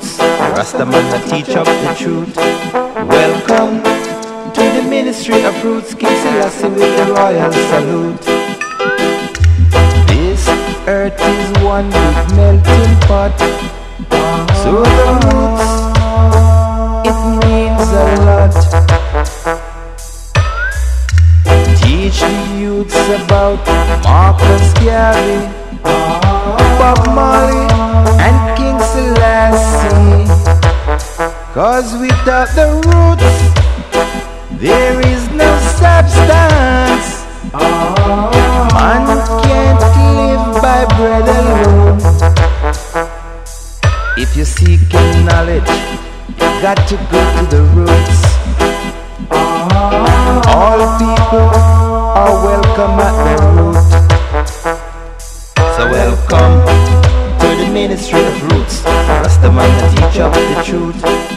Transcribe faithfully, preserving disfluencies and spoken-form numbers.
roots. Rastaman that teach up the truth. Welcome to the ministry of roots. King Selassie with the royal salute. This earth is one big melting pot. So the roots, it means a lot. Teach the youths about Marcus Garvey, Bob Marley and King Selassie. Cause without the roots there is no substance. Man can't live by bread alone. If you're seeking knowledge, you got to go to the roots. All people are welcome at the root. So welcome to the ministry of roots. Rastaman that teach up the truth.